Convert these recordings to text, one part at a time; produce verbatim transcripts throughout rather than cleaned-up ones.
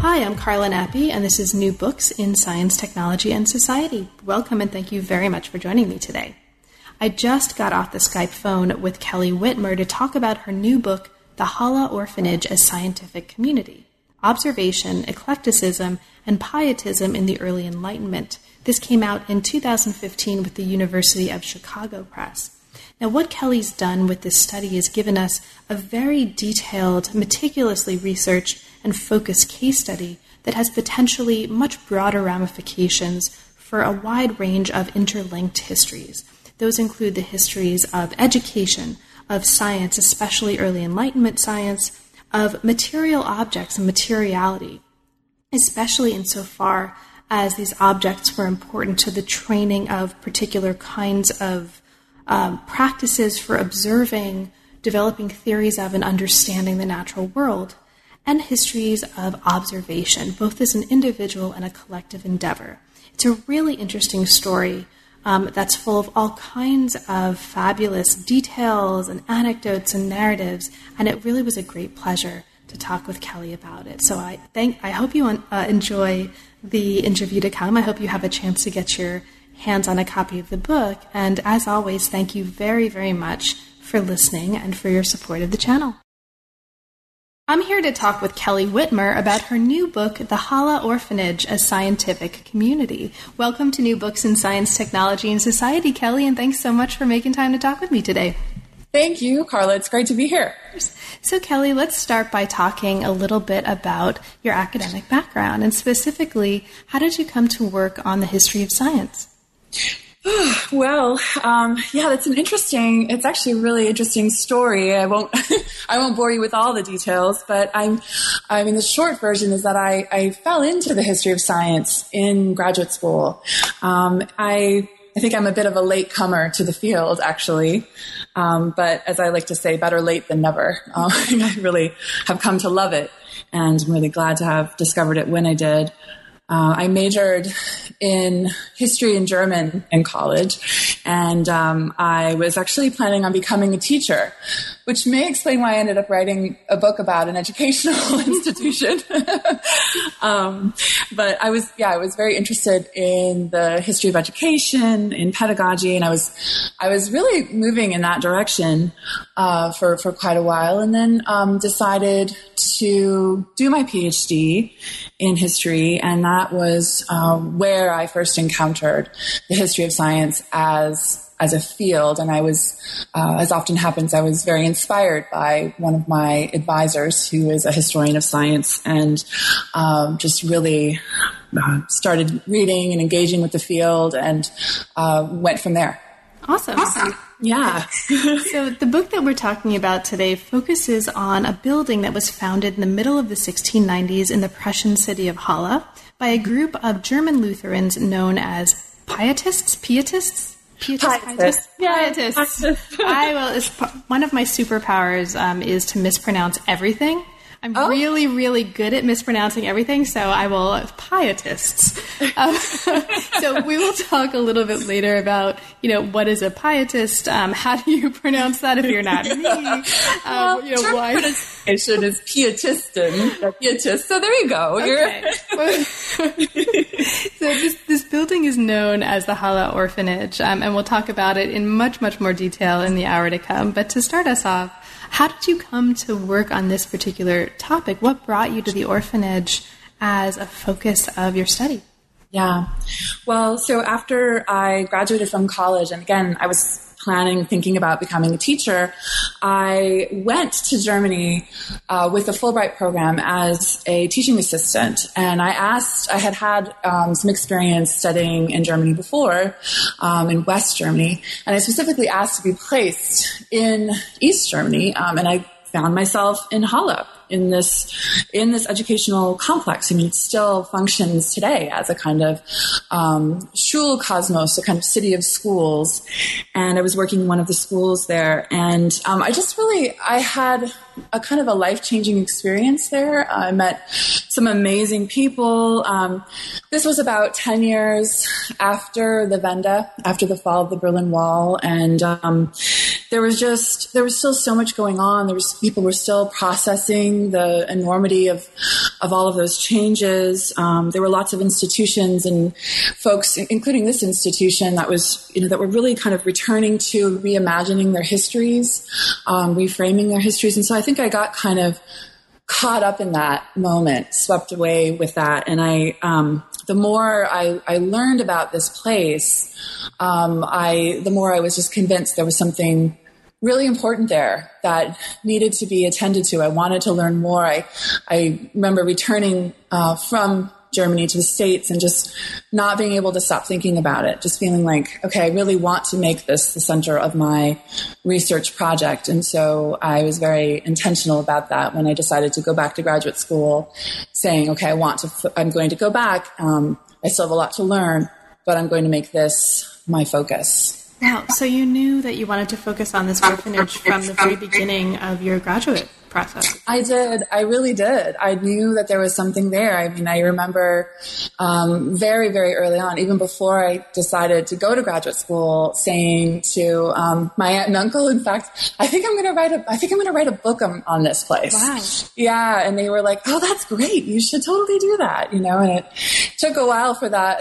Hi, I'm Carla Nappi, and this is New Books in Science, Technology, and Society. Welcome, and thank you very much for joining me today. I just got off the Skype phone with Kelly Whitmer to talk about her new book, The Halle Orphanage, a Scientific Community: Observation, Eclecticism, and Pietism in the Early Enlightenment. This came out in two thousand fifteen with the University of Chicago Press. Now, what Kelly's done with this study is given us a very detailed, meticulously researched, and focused case study that has potentially much broader ramifications for a wide range of interlinked histories. Those include the histories of education, of science, especially early Enlightenment science, of material objects and materiality, especially insofar as these objects were important to the training of particular kinds of um, practices for observing, developing theories of, and understanding the natural world, and histories of observation, both as an individual and a collective endeavor. It's a really interesting story um, that's full of all kinds of fabulous details and anecdotes and narratives, and it really was a great pleasure to talk with Kelly about it. So I thank, I hope you uh, enjoy the interview to come. I hope you have a chance to get your hands on a copy of the book. And as always, thank you very, very much for listening and for your support of the channel. I'm here to talk with Kelly Whitmer about her new book, The Halle Orphanage, a Scientific Community. Welcome to New Books in Science, Technology, and Society, Kelly, and thanks so much for making time to talk with me today. Thank you, Carla. It's great to be here. So, Kelly, let's start by talking a little bit about your academic background, and specifically, how did you come to work on the history of science? Well, um, yeah, that's an interesting, it's actually a really interesting story. I won't, I won't bore you with all the details, but I'm, I mean, the short version is that I, I fell into the history of science in graduate school. Um, I, I think I'm a bit of a late comer to the field, actually. Um, but as I like to say, better late than never. Um, I really have come to love it, and I'm really glad to have discovered it when I did. Uh, I majored in history and German in college, and um, I was actually planning on becoming a teacher, which may explain why I ended up writing a book about an educational institution. um, but I was, yeah, I was very interested in the history of education, in pedagogy, and I was, I was really moving in that direction uh, for for quite a while, and then um, decided to do my PhD in history, and that was uh, where I first encountered the history of science as as a field. And I was, uh, as often happens, I was very inspired by one of my advisors, who is a historian of science, and um, just really uh, started reading and engaging with the field, and uh, went from there. Awesome. Awesome. Yeah. So the book that we're talking about today focuses on a building that was founded in the middle of the sixteen nineties in the Prussian city of Halle by a group of German Lutherans known as Pietists? Pietists? Pietists. Pietists. Yeah, Pietists. I will. It's, one of my superpowers um, is to mispronounce everything. I'm oh. really, really good at mispronouncing everything, so I will pietists. Um, so we will talk a little bit later about, you know, what is a pietist? Um, how do you pronounce that if you're not me? Um, well, you know, why? Pronunciation is pietistin, pietist. So there you go. Okay. So this, this building is known as the Halle Orphanage, um, and we'll talk about it in much, much more detail in the hour to come. But to start us off, how did you come to work on this particular topic? What brought you to the orphanage as a focus of your study? Yeah. Well, so after I graduated from college, and again, I was planning, thinking about becoming a teacher, I went to Germany uh, with the Fulbright program as a teaching assistant. And I asked, I had had um, some experience studying in Germany before, um, in West Germany, and I specifically asked to be placed in East Germany, um, and I found myself in Halle, in this in this educational complex. I mean, it still functions today as a kind of um, Schulkosmos, a kind of city of schools. And I was working in one of the schools there, and um, I just really I had a kind of a life-changing experience there. I met some amazing people. Um, this was about ten years after the Wende, after the fall of the Berlin Wall, and um, there was just there was still so much going on. There was people were still processing the enormity of of all of those changes. Um, there were lots of institutions and folks, including this institution, that was, you know, that were really kind of returning to reimagining their histories, um, reframing their histories. And so I think I got kind of caught up in that moment, swept away with that. And I, um, the more I, I learned about this place, um, I, the more I was just convinced there was something really important there that needed to be attended to. I wanted to learn more. I, I remember returning, uh, from Germany to the States and just not being able to stop thinking about it, just feeling like, okay, I really want to make this the center of my research project. And so I was very intentional about that when I decided to go back to graduate school, saying, okay, I want to, I'm going to go back. Um, I still have a lot to learn, but I'm going to make this my focus. Wow. So you knew that you wanted to focus on this orphanage from the very beginning of your graduate process. I did. I really did. I knew that there was something there. I mean, I remember um, very, very early on, even before I decided to go to graduate school, saying to um, my aunt and uncle, in fact, I think I'm going to write a, I think I'm going to write a book on, on this place. Wow. Yeah. And they were like, oh, that's great. You should totally do that. You know, and it took a while for that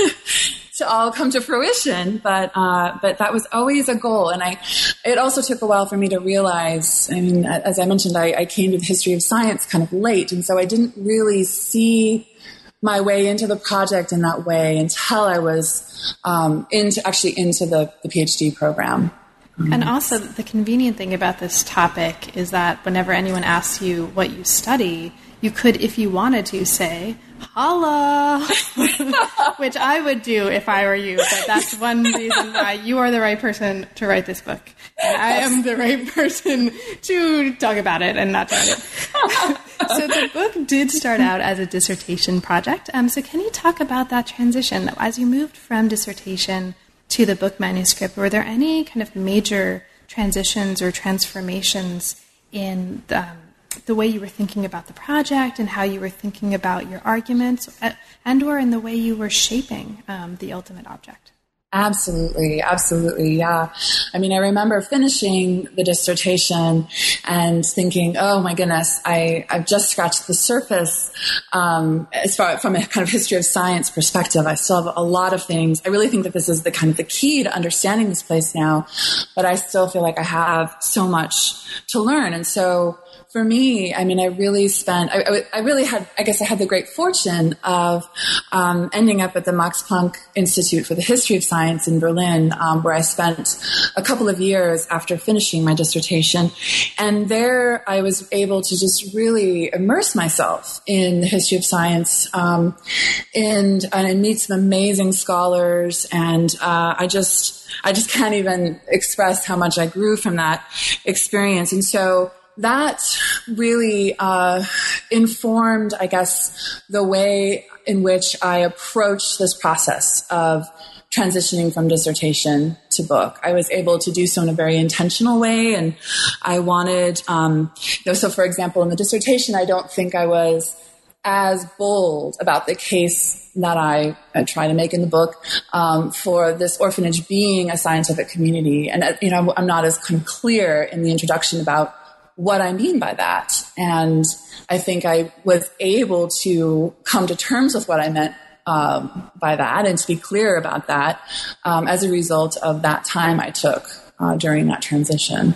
to all come to fruition, but uh, but that was always a goal. And I, it also took a while for me to realize, I mean, as I mentioned, I, I came to the history of science kind of late, and so I didn't really see my way into the project in that way until I was um, into actually into the, the PhD program. And also, the convenient thing about this topic is that whenever anyone asks you what you study, you could, if you wanted to, say, holla, which I would do if I were you. But that's one reason why you are the right person to write this book. And I am the right person to talk about it and not write it. So the book did start out as a dissertation project. Um, so can you talk about that transition? As you moved from dissertation to the book manuscript, were there any kind of major transitions or transformations in the, um, the way you were thinking about the project and how you were thinking about your arguments, and or in the way you were shaping um, the ultimate object? Absolutely. Absolutely. Yeah. I mean, I remember finishing the dissertation and thinking, oh my goodness, I, I've just scratched the surface. Um, as far from a kind of history of science perspective, I still have a lot of things. I really think that this is the kind of the key to understanding this place now, but I still feel like I have so much to learn. And so for me, I mean, I really spent, I, I really had, I guess I had the great fortune of um, ending up at the Max Planck Institute for the History of Science in Berlin, um, where I spent a couple of years after finishing my dissertation. And there I was able to just really immerse myself in the history of science, um, and, and meet some amazing scholars. And uh, I just, I just can't even express how much I grew from that experience. And so that really uh, informed, I guess, the way in which I approached this process of transitioning from dissertation to book. I was able to do so in a very intentional way, and I wanted, um, you know, so for example, in the dissertation, I don't think I was as bold about the case that I, I try to make in the book um, for this orphanage being a scientific community. And, uh, you know, I'm not as kind of clear in the introduction about what I mean by that. And I think I was able to come to terms with what I meant um, by that and to be clear about that um, as a result of that time I took uh, during that transition.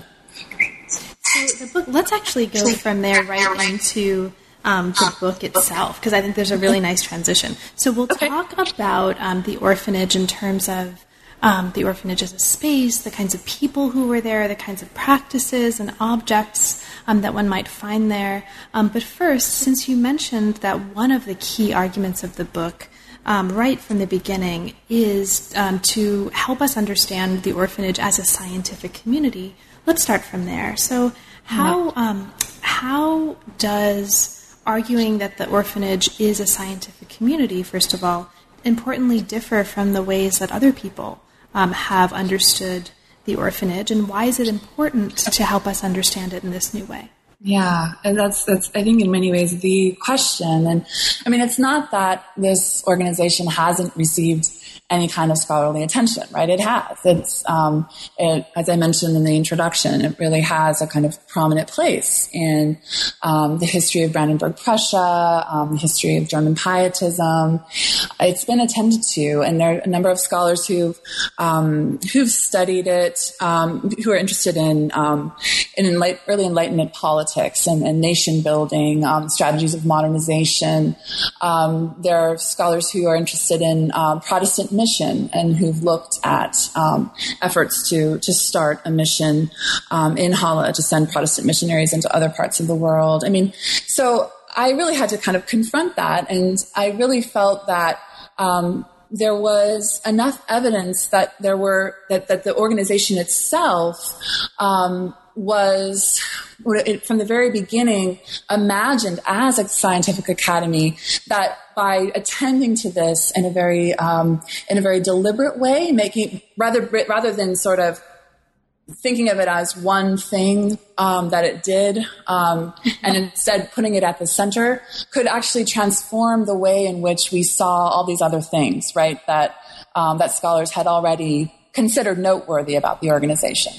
So the book, let's actually go from there right into um, the book itself, because I think there's a really nice transition. So we'll okay. talk about um, the orphanage in terms of Um, the orphanage as a space, the kinds of people who were there, the kinds of practices and objects um, that one might find there. Um, but first, since you mentioned that one of the key arguments of the book um, right from the beginning is um, to help us understand the orphanage as a scientific community, let's start from there. So how um, how does arguing that the orphanage is a scientific community, first of all, importantly differ from the ways that other people Um, have understood the orphanage, and why is it important to help us understand it in this new way? Yeah, and that's, that's, I think in many ways the question. And I mean, it's not that this organization hasn't received any kind of scholarly attention, right? It has. It's, um, it, as I mentioned in the introduction, it really has a kind of prominent place in um, the history of Brandenburg Prussia, um, the history of German pietism. It's been attended to, and there are a number of scholars who've um, who've studied it, um, who are interested in um, in enlight- early Enlightenment politics and, and nation building, um, strategies of modernization. Um, there are scholars who are interested in um, Protestant mission and who've looked at um, efforts to to start a mission um, in Halle to send Protestant missionaries into other parts of the world. I mean, so I really had to kind of confront that, and I really felt that um, there was enough evidence that there were that, that the organization itself um, was, it, from the very beginning, imagined as a scientific academy, that by attending to this in a very um, in a very deliberate way, making rather rather than sort of thinking of it as one thing um, that it did, um, and instead putting it at the center, could actually transform the way in which we saw all these other things, right, that um, that scholars had already considered noteworthy about the organization.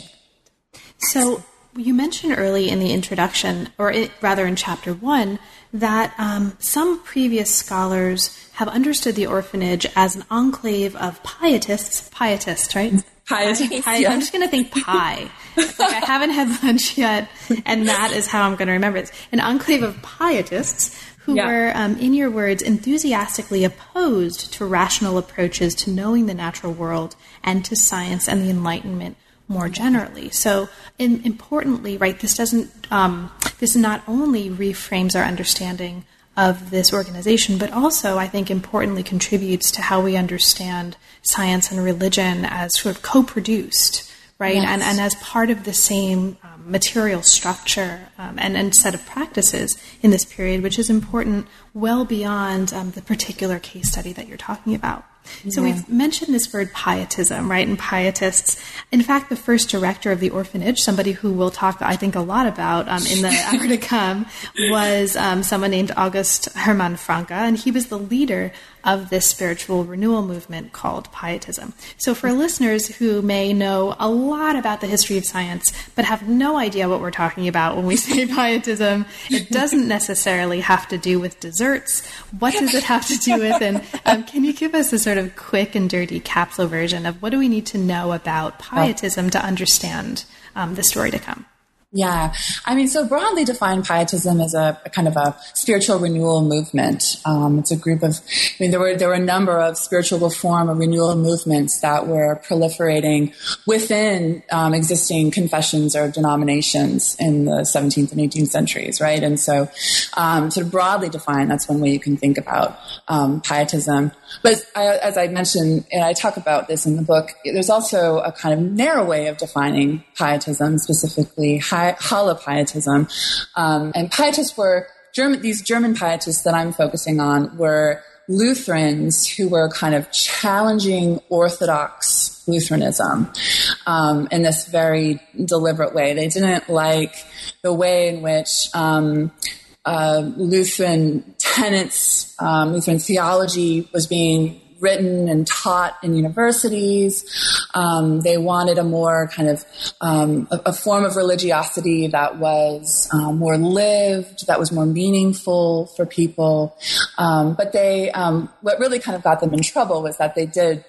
So you mentioned early in the introduction, or it, rather in chapter one, that um, some previous scholars have understood the orphanage as an enclave of pietists, pietists, right? Pietists, Pie, yeah. I'm just going to think pie. Like I haven't had lunch yet, and that is how I'm going to remember it. An enclave of pietists who yeah. were, um, in your words, enthusiastically opposed to rational approaches to knowing the natural world and to science and the Enlightenment more generally. So, in, importantly, right, this doesn't, um, this not only reframes our understanding of this organization, but also, I think, importantly contributes to how we understand science and religion as sort of co-produced, right, yes. and, and as part of the same um, material structure um, and, and set of practices in this period, which is important well beyond um, the particular case study that you're talking about. So yeah. we've mentioned this word pietism, right, and pietists. In fact, the first director of the orphanage, somebody who we'll talk, I think, a lot about um, in the hour to come, was um, someone named August Hermann Franke, and he was the leader of this spiritual renewal movement called pietism. So for listeners who may know a lot about the history of science but have no idea what we're talking about when we say pietism, it doesn't necessarily have to do with desserts. What does it have to do with? And um, can you give us a sort of quick and dirty capsule version of what do we need to know about pietism to understand um, the story to come? Yeah. I mean, so broadly defined, pietism is a, a kind of a spiritual renewal movement. Um, it's a group of, I mean, there were, there were a number of spiritual reform or renewal movements that were proliferating within um, existing confessions or denominations in the seventeenth and eighteenth centuries, right? And so, um, sort of broadly defined, that's one way you can think about um, pietism. But I, as I mentioned, and I talk about this in the book, there's also a kind of narrow way of defining pietism, specifically Halle pietism. Um, and pietists were, German, these German pietists that I'm focusing on were Lutherans who were kind of challenging Orthodox Lutheranism um, in this very deliberate way. They didn't like the way in which um, uh, Lutheran tenets, um, Lutheran theology was being written and taught in universities. Um, they wanted a more kind of um, a, a form of religiosity that was um, more lived, that was more meaningful for people. Um, but they, um, what really kind of got them in trouble was that they did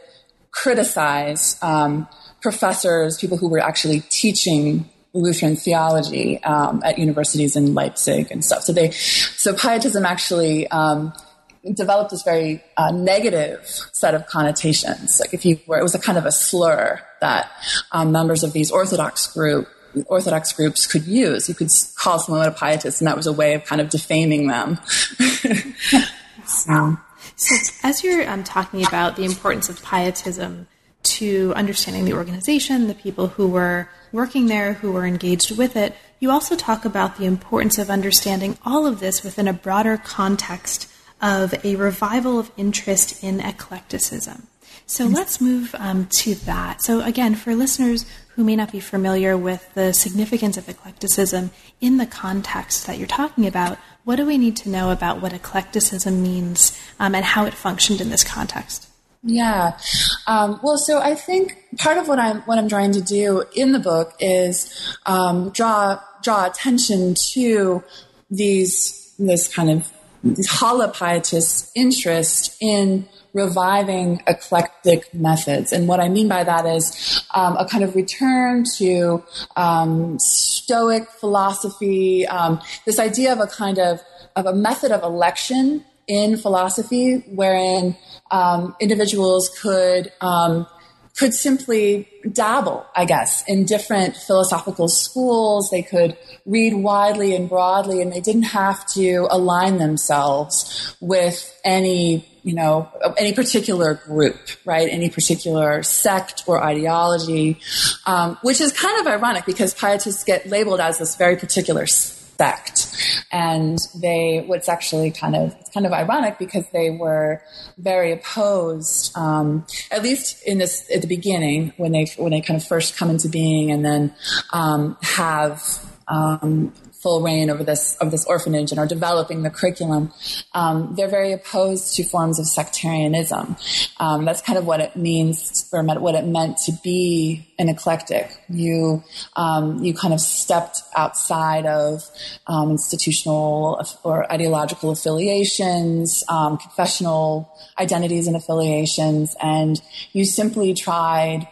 criticize um, professors, people who were actually teaching Lutheran theology um, at universities in Leipzig and stuff. So they, so pietism actually um, developed this very uh, negative set of connotations. Like if you were, it was a kind of a slur that um, members of these Orthodox group, Orthodox groups could use. You could call someone a pietist, and that was a way of kind of defaming them. so. so, as you're um, talking about the importance of pietism to understanding the organization, the people who were working there, who were engaged with it, you also talk about the importance of understanding all of this within a broader context of a revival of interest in eclecticism. So let's move um, to that. So again, for listeners who may not be familiar with the significance of eclecticism in the context that you're talking about, what do we need to know about what eclecticism means um, and how it functioned in this context? Yeah. Um, well, so I think part of what I'm what I'm trying to do in the book is um, draw draw attention to these this kind of these holopietists' interest in reviving eclectic methods. And what I mean by that is um, a kind of return to um, Stoic philosophy, um, this idea of a kind of of a method of election in philosophy, wherein um, individuals could um, could simply dabble, I guess, in different philosophical schools. They could read widely and broadly, and they didn't have to align themselves with any, you know, any particular group, right? Any particular sect or ideology, um, which is kind of ironic because pietists get labeled as this very particular sect. And they, what's actually kind of, it's kind of ironic because they were very opposed, um, at least in this, at the beginning, when they, when they kind of first come into being and then, um, have, um, full reign over this of this orphanage and are developing the curriculum, um, they're very opposed to forms of sectarianism. Um, that's kind of what it means, or what it meant to be an eclectic. You um, you kind of stepped outside of um, institutional or ideological affiliations, um, confessional identities and affiliations, and you simply tried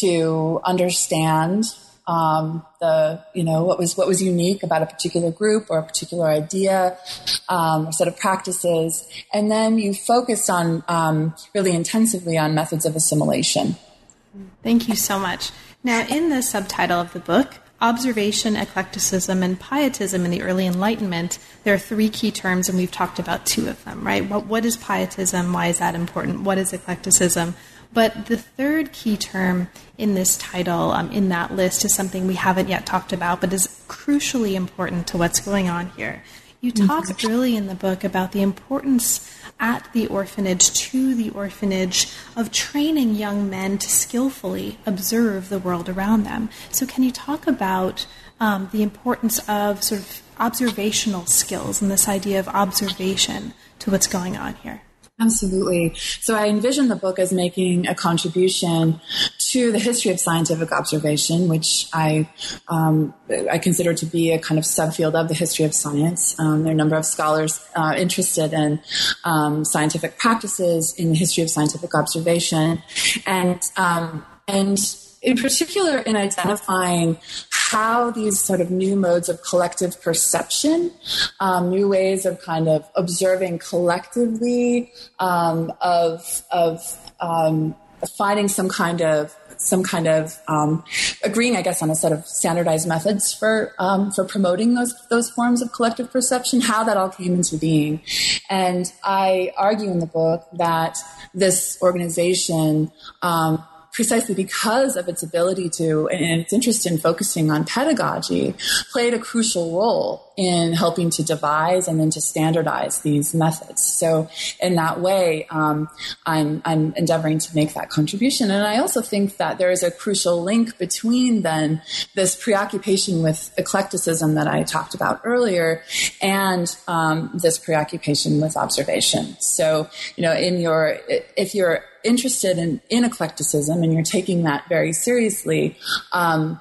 to understand Um, the, you know, what was, what was unique about a particular group or a particular idea, um, or set of practices. And then you focused on, um, really intensively on methods of assimilation. Thank you so much. Now, in the subtitle of the book, Observation, Eclecticism, and Pietism in the Early Enlightenment, there are three key terms, and we've talked about two of them, right? What, what is pietism? Why is that important? What is eclecticism? But the third key term in this title, um, in that list, is something we haven't yet talked about, but is crucially important to what's going on here. You talk mm-hmm. early in the book about the importance at the orphanage, to the orphanage, of training young men to skillfully observe the world around them. So can you talk about um, the importance of sort of observational skills and this idea of observation to what's going on here? Absolutely. So I envision the book as making a contribution to the history of scientific observation, which I um, I consider to be a kind of subfield of the history of science. Um, there are a number of scholars uh, interested in um, scientific practices in the history of scientific observation, and um, and in particular in identifying how these sort of new modes of collective perception, um, new ways of kind of observing collectively, um, of of um, finding some kind of some kind of um, agreeing, I guess, on a set of standardized methods for um, for promoting those those forms of collective perception. How that all came into being, and I argue in the book that this organization, Um, precisely because of its ability to, and its interest in focusing on pedagogy, played a crucial role in helping to devise and then to standardize these methods. So in that way, um, I'm, I'm endeavoring to make that contribution. And I also think that there is a crucial link between then this preoccupation with eclecticism that I talked about earlier and um, this preoccupation with observation. So, you know, in your, if you're interested in, in eclecticism and you're taking that very seriously, um,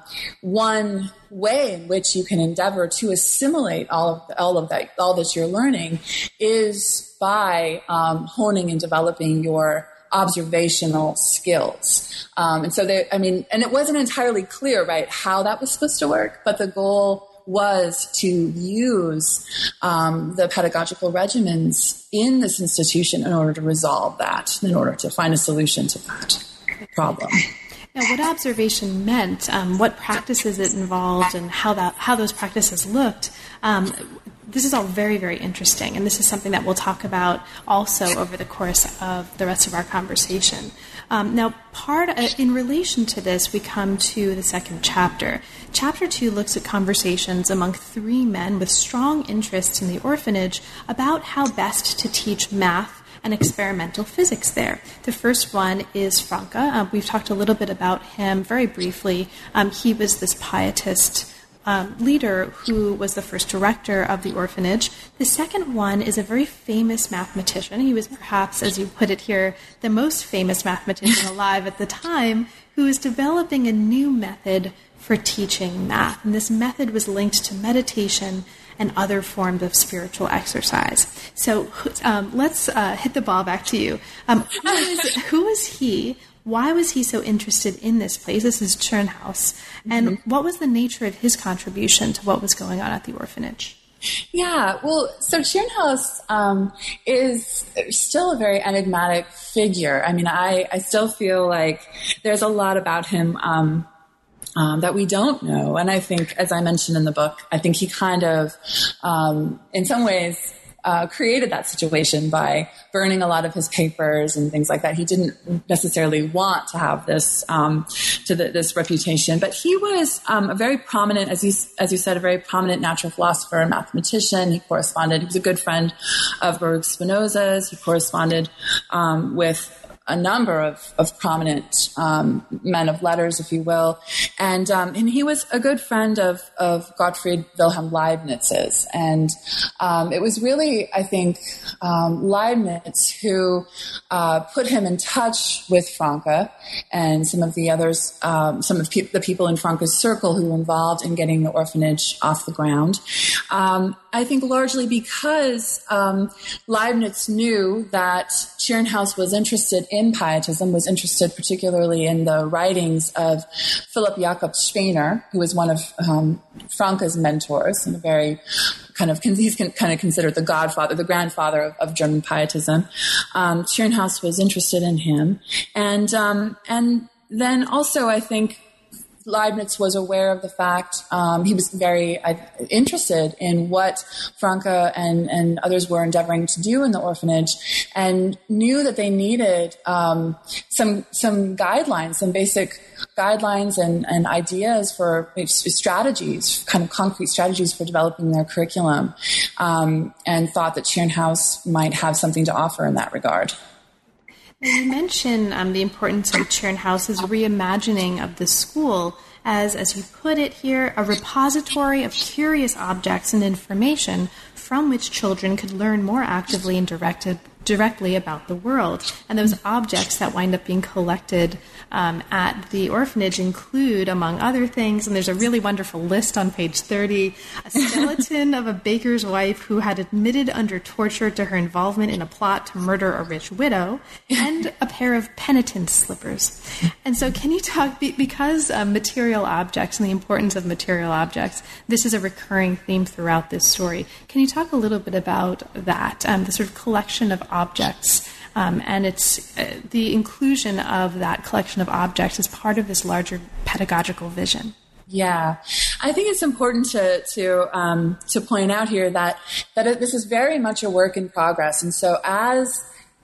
one way in which you can endeavor to assimilate all of all of that, all that you're learning, is by um, honing and developing your observational skills. Um, and so, they, I mean, and it wasn't entirely clear, right, how that was supposed to work, but the goal was to use um, the pedagogical regimens in this institution in order to resolve that, in order to find a solution to that problem. Now, what observation meant, um, what practices it involved, and how that how those practices looked, um, this is all very, very interesting, and this is something that we'll talk about also over the course of the rest of our conversation. Um, now, part uh, in relation to this, we come to the second chapter. Chapter two looks at conversations among three men with strong interests in the orphanage about how best to teach math and experimental physics there. The first one is Francke. Uh, we've talked a little bit about him very briefly. Um, he was this pietist um, leader who was the first director of the orphanage. The second one is a very famous mathematician. He was perhaps, as you put it here, the most famous mathematician alive at the time, who was developing a new method for teaching math. And this method was linked to meditation and other forms of spiritual exercise. So um, let's uh, hit the ball back to you. Um, who, is, who is he? Why was he so interested in this place? This is Tschirnhaus. And mm-hmm. what was the nature of his contribution to what was going on at the orphanage? Yeah, well, so Tschirnhaus um, is still a very enigmatic figure. I mean, I, I still feel like there's a lot about him um, um, that we don't know. And I think, as I mentioned in the book, I think he kind of, um, in some ways, Uh, created that situation by burning a lot of his papers and things like that. He didn't necessarily want to have this um, to the, this reputation, but he was um, a very prominent, as you as you said, a very prominent natural philosopher and mathematician. He corresponded. He was a good friend of Baruch Spinoza's. He corresponded um, with a number of, of prominent um, men of letters, if you will. And um, and he was a good friend of, of Gottfried Wilhelm Leibniz's. And um, it was really, I think, um, Leibniz who uh, put him in touch with Franke and some of the others, um, some of pe- the people in Franke's circle who were involved in getting the orphanage off the ground. Um, I think largely because um, Leibniz knew that Tschirnhaus was interested in pietism, was interested particularly in the writings of Philipp Jakob Spener, who was one of um, Franke's mentors and a very kind of, he's kind of considered the godfather, the grandfather of, of German pietism. Um, Tschirnhaus was interested in him. And, um, and then also I think Leibniz was aware of the fact, um, he was very uh, interested in what Franke and, and others were endeavoring to do in the orphanage, and knew that they needed um, some some guidelines, some basic guidelines and, and ideas for strategies, kind of concrete strategies for developing their curriculum, um, and thought that Tschirnhaus might have something to offer in that regard. You mentioned um, the importance of Tschirnhaus's reimagining of the school as, as you put it here, a repository of curious objects and information from which children could learn more actively and directed, directly about the world. And those objects that wind up being collected um, at the orphanage include, among other things, and there's a really wonderful list on page thirty, a skeleton of a baker's wife who had admitted under torture to her involvement in a plot to murder a rich widow, and a pair of penitent's slippers. And so can you talk, because uh, material objects and the importance of material objects, this is a recurring theme throughout this story. Can you talk a little bit about that, um, the sort of collection of objects, um, and it's uh, the inclusion of that collection of objects as part of this larger pedagogical vision? Yeah, I think it's important to to um, to point out here that that it, this is very much a work in progress, and so as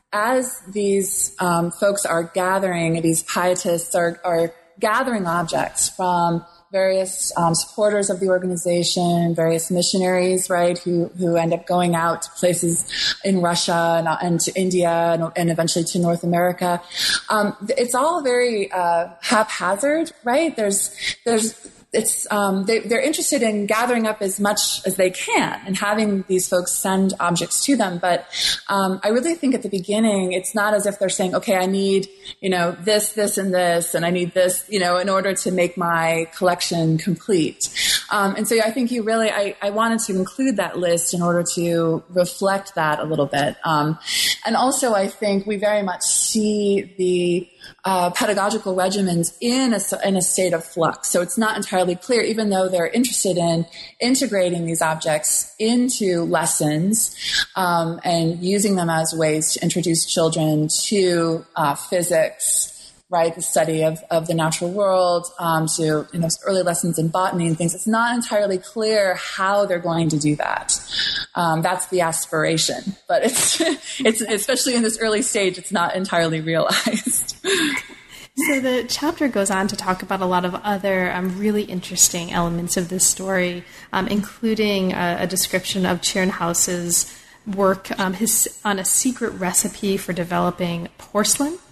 as these um, folks are gathering, these pietists are are gathering objects from various um, supporters of the organization, various missionaries, right, who who end up going out to places in Russia and, and to India and, and eventually to North America. Um, it's all very uh, haphazard, right? There's there's it's um, they, they're interested in gathering up as much as they can and having these folks send objects to them. But um, I really think at the beginning, it's not as if they're saying, okay, I need, you know, this, this, and this, and I need this, you know, in order to make my collection complete. Um, and so I think you really, I, I wanted to include that list in order to reflect that a little bit. Um, and also I think we very much see the Uh, pedagogical regimens in a, in a state of flux. So it's not entirely clear, even though they're interested in integrating these objects into lessons um, and using them as ways to introduce children to uh, physics, right, the study of, of the natural world, um, to you know, early lessons in botany and things. It's not entirely clear how they're going to do that. Um, that's the aspiration, but it's it's especially in this early stage, it's not entirely realized. So the chapter goes on to talk about a lot of other um, really interesting elements of this story, um, including a, a description of Tschirnhaus's work um, his, on a secret recipe for developing porcelain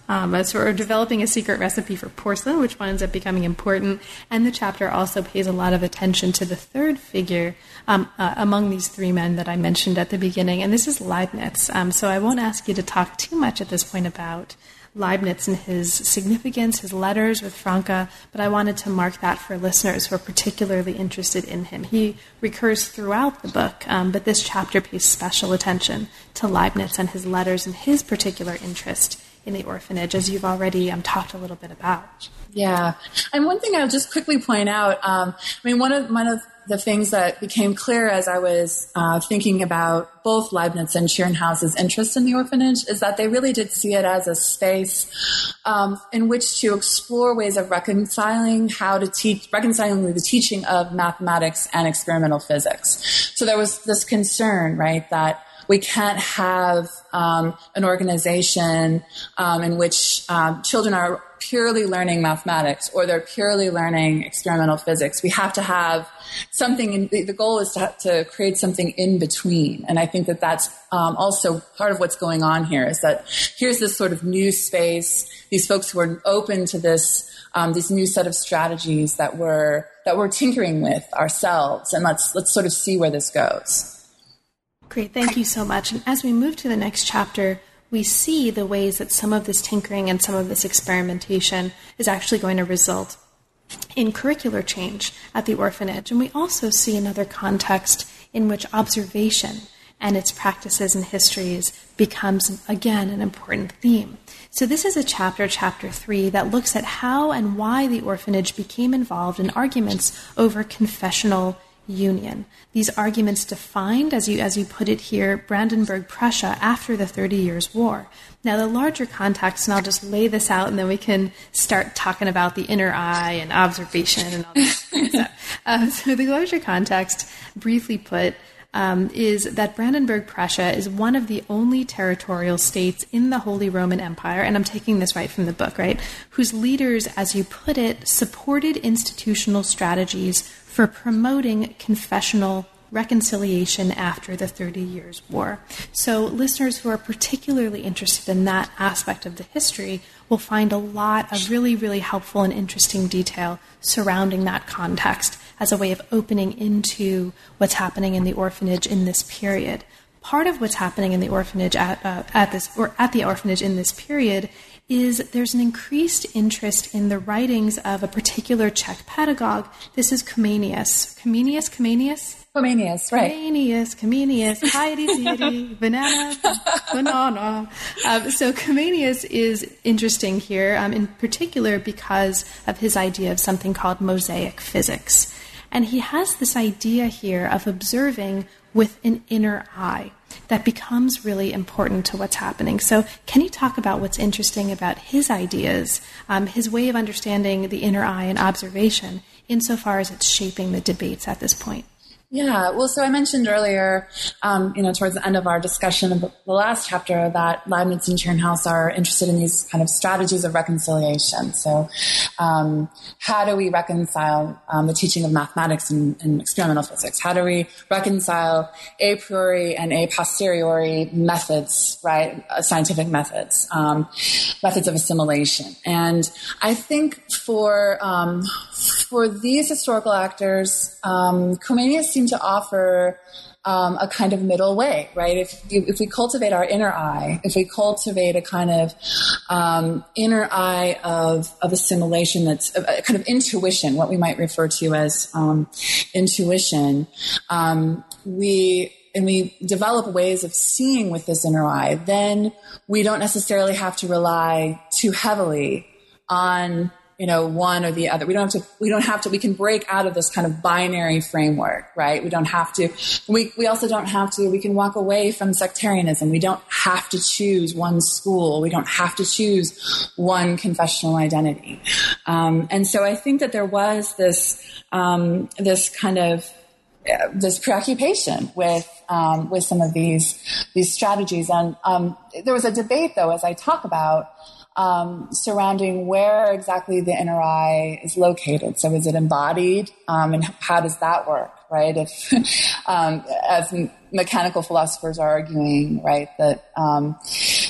um, as sort of developing a secret recipe for porcelain, which winds up becoming important. And the chapter also pays a lot of attention to the third figure um, uh, among these three men that I mentioned at the beginning, and this is Leibniz. Um, so I won't ask you to talk too much at this point about Leibniz and his significance, his letters with Franke, but I wanted to mark that for listeners who are particularly interested in him. He recurs throughout the book, um, but this chapter pays special attention to Leibniz and his letters and his particular interest in the orphanage, as you've already um, talked a little bit about. Yeah. And one thing I'll just quickly point out, um, I mean, one of, one of the things that became clear as I was uh, thinking about both Leibniz and Tschirnhaus's interest in the orphanage is that they really did see it as a space um, in which to explore ways of reconciling how to teach, reconciling the teaching of mathematics and experimental physics. So there was this concern, right, that we can't have um, an organization um, in which um, children are purely learning mathematics or they're purely learning experimental physics. We have to have something, in, the, the goal is to, to create something in between. And I think that that's um, also part of what's going on here is that here's this sort of new space, these folks who are open to this, um, this new set of strategies that we're, that we're tinkering with ourselves. And let's, let's sort of see where this goes. Great, thank you so much. And as we move to the next chapter, we see the ways that some of this tinkering and some of this experimentation is actually going to result in curricular change at the orphanage. And we also see another context in which observation and its practices and histories becomes, again, an important theme. So this is a chapter, chapter three, that looks at how and why the orphanage became involved in arguments over confessional union. These arguments defined, as you as you put it here, Brandenburg Prussia after the Thirty Years' War. Now, the larger context, and I'll just lay this out, and then we can start talking about the inner eye and observation and all that kind of stuff. Uh, so the larger context, briefly put, um, is that Brandenburg Prussia is one of the only territorial states in the Holy Roman Empire, and I'm taking this right from the book, right, whose leaders, as you put it, supported institutional strategies for promoting confessional reconciliation after the Thirty Years' War. So listeners who are particularly interested in that aspect of the history will find a lot of really, really helpful and interesting detail surrounding that context as a way of opening into what's happening in the orphanage in this period. Part of what's happening in the orphanage at, uh, at this or at the orphanage in this period is there's an increased interest in the writings of a particular Czech pedagogue. This is Comenius. Comenius? Comenius? Comenius, right. Comenius, Comenius, piety, deity, banana, banana. Um, so Comenius is interesting here, um, in particular because of his idea of something called mosaic physics. And he has this idea here of observing with an inner eye that becomes really important to what's happening. So can you talk about what's interesting about his ideas, um, his way of understanding the inner eye and observation, insofar as it's shaping the debates at this point? Yeah, well, so I mentioned earlier, um, you know, towards the end of our discussion of the last chapter that Leibniz and Tschirnhaus are interested in these kind of strategies of reconciliation. So um, how do we reconcile um, the teaching of mathematics and, and experimental physics? How do we reconcile a priori and a posteriori methods, right, uh, scientific methods, um, methods of assimilation? And I think for um, for these historical actors, um, Comenius seemed to offer um, a kind of middle way, right? If you, if we cultivate our inner eye, if we cultivate a kind of um, inner eye of, of assimilation, that's a, a kind of intuition, what we might refer to as um, intuition, um, we and we develop ways of seeing with this inner eye, then we don't necessarily have to rely too heavily on, you know, one or the other. We don't have to, we don't have to, we can break out of this kind of binary framework, right? We don't have to, we, we also don't have to, we can walk away from sectarianism. We don't have to choose one school. We don't have to choose one confessional identity. Um, and so I think that there was this, um, this kind of, uh, this preoccupation with, um, with some of these, these strategies. And, um, there was a debate though, as I talk about, Um, surrounding where exactly the inner eye is located. So is it embodied? Um, and how does that work, right? If, um, as m- mechanical philosophers are arguing, right, that, um,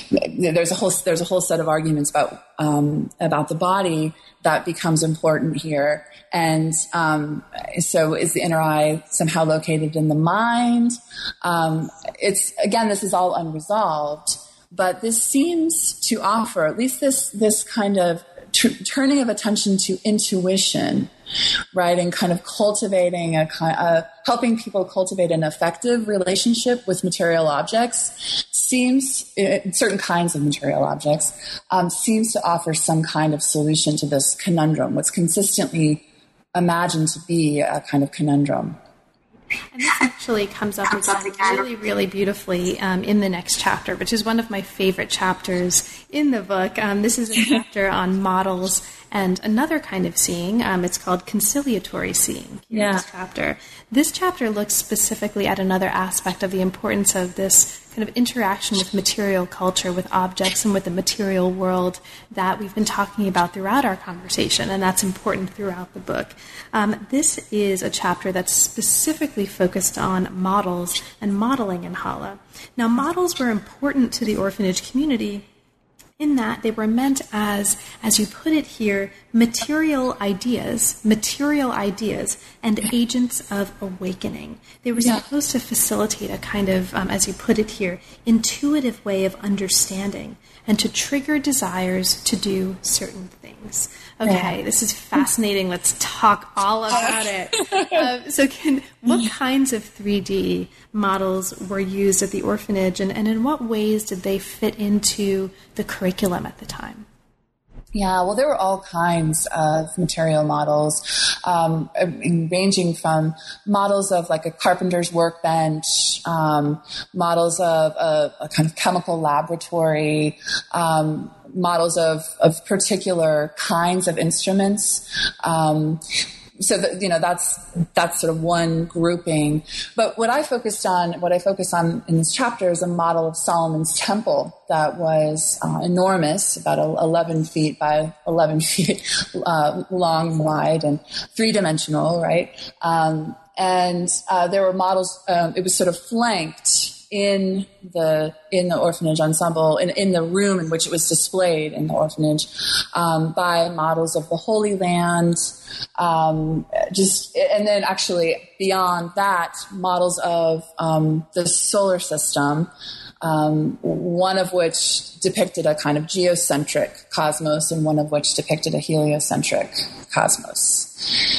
there's a whole there's a whole set of arguments about um, about the body that becomes important here. And um, so, is the inner eye somehow located in the mind? Um, it's again, this is all unresolved, but this seems to offer at least this this kind of t- turning of attention to intuition, right, and kind of cultivating a kind, uh, helping people cultivate an effective relationship with material objects. Seems, certain kinds of material objects, um, seems to offer some kind of solution to this conundrum, what's consistently imagined to be a kind of conundrum. And this actually comes up again really, really beautifully um, in the next chapter, which is one of my favorite chapters in the book. Um, this is a chapter on models and another kind of seeing. Um, it's called conciliatory seeing. Yeah. This chapter. This chapter looks specifically at another aspect of the importance of this kind of interaction with material culture, with objects, and with the material world that we've been talking about throughout our conversation, and that's important throughout the book. Um, this is a chapter that's specifically focused on models and modeling in Hala. Now, models were important to the orphanage community in that they were meant as, as you put it here, material ideas, material ideas, and agents of awakening. They were Yeah. supposed to facilitate a kind of, um, as you put it here, intuitive way of understanding and to trigger desires to do certain things. Okay, Yeah. this is fascinating. Let's talk all about it. Uh, so can, what kinds of three D models were used at the orphanage, and, and in what ways did they fit into the curriculum at the time? Yeah, well, there were all kinds of material models, um, ranging from models of like a carpenter's workbench, um, models of a, a kind of chemical laboratory, um, models of, of particular kinds of instruments. Um, So that, you know, that's, that's sort of one grouping. But what I focused on, what I focused on in this chapter is a model of Solomon's temple that was uh, enormous, about eleven feet by eleven feet uh, long and wide and three dimensional, right? Um, and uh, there were models, um, it was sort of flanked in the in the orphanage ensemble, in, in the room in which it was displayed in the orphanage, um, by models of the Holy Land, um, just and then actually beyond that, models of um, the solar system, um, one of which depicted a kind of geocentric cosmos, and one of which depicted a heliocentric cosmos.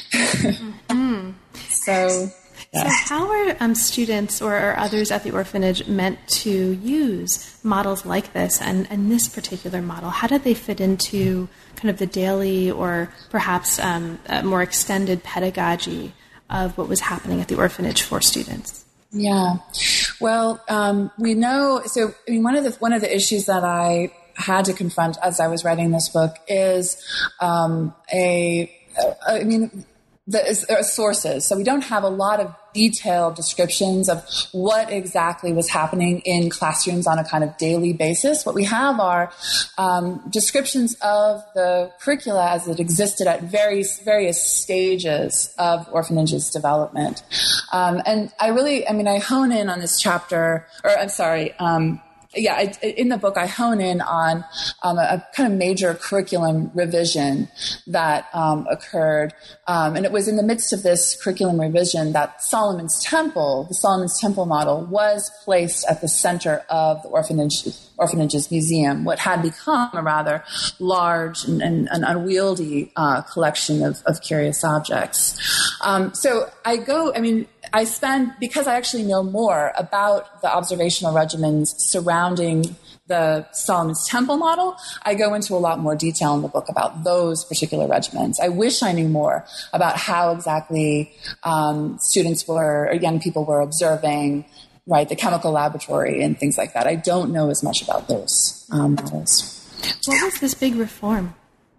Mm-hmm. So. So how are um, students or, or others at the orphanage meant to use models like this and, and this particular model? How did they fit into kind of the daily or perhaps um, a more extended pedagogy of what was happening at the orphanage for students? Yeah. Well, um, we know, so I mean, one of the, one of the issues that I had to confront as I was writing this book is um, a, I mean, the uh, sources. So we don't have a lot of detailed descriptions of what exactly was happening in classrooms on a kind of daily basis. What we have are um, descriptions of the curricula as it existed at various various stages of orphanage's development. Um, and I really, I mean, I hone in on this chapter, or I'm sorry, um, Yeah, I, in the book, I hone in on um, a, a kind of major curriculum revision that um, occurred. Um, and it was in the midst of this curriculum revision that Solomon's Temple, the Solomon's Temple model, was placed at the center of the orphanage, orphanage's museum, what had become a rather large and, and an unwieldy uh, collection of, of curious objects. Um, so I go, I mean, I spend, because I actually know more about the observational regimens surrounding the Solomon's Temple model, I go into a lot more detail in the book about those particular regimens. I wish I knew more about how exactly um, students were, or young people were observing, right, the chemical laboratory and things like that. I don't know as much about those um, models. What was this big reform?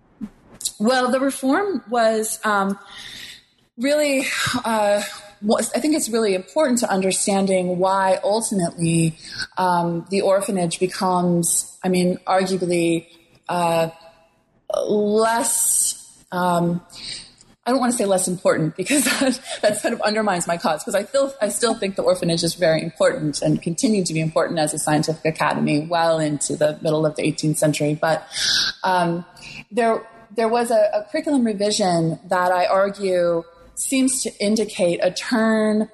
Well, the reform was um, really... Uh, I think it's really important to understanding why ultimately um, the orphanage becomes, I mean, arguably uh, less, um, I don't want to say less important because that, that sort of undermines my cause, because I still, I still think the orphanage is very important and continued to be important as a scientific academy well into the middle of the eighteenth century. But um, there, there was a, a curriculum revision that I argue seems to indicate a turn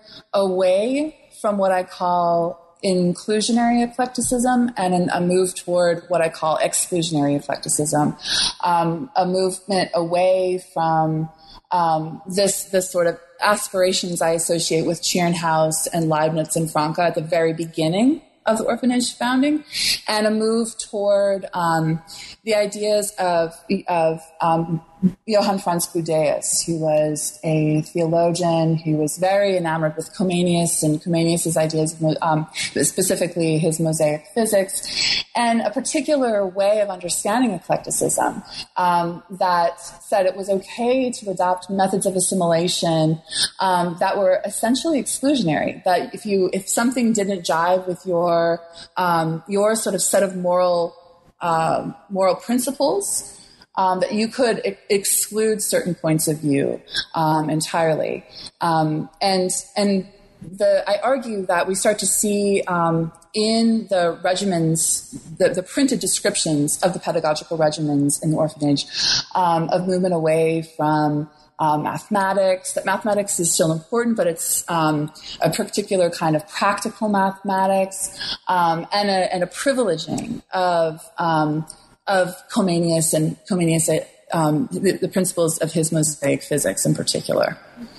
away from what I call inclusionary eclecticism and a move toward what I call exclusionary eclecticism, um, a movement away from um, this this sort of aspirations I associate with Tschirnhaus and Leibniz and Franke at the very beginning of the orphanage founding, and a move toward um, the ideas of of um, Johann Franz Budæus, who was a theologian who was very enamored with Comenius and Comenius's ideas of, um, specifically his mosaic physics, and a particular way of understanding eclecticism um, that said it was okay to adopt methods of assimilation um, that were essentially exclusionary. That if you if something didn't jive with your um, your sort of set of moral uh, moral principles, Um, that you could e- exclude certain points of view um, entirely, um, and and the I argue that we start to see um, in the regimens, the, the printed descriptions of the pedagogical regimens in the orphanage, um, of movement away from um, mathematics. That mathematics is still important, but it's um, a particular kind of practical mathematics, um, and a and a privileging of um, of Comenius and Comenius, um, the, the principles of his mosaic physics in particular.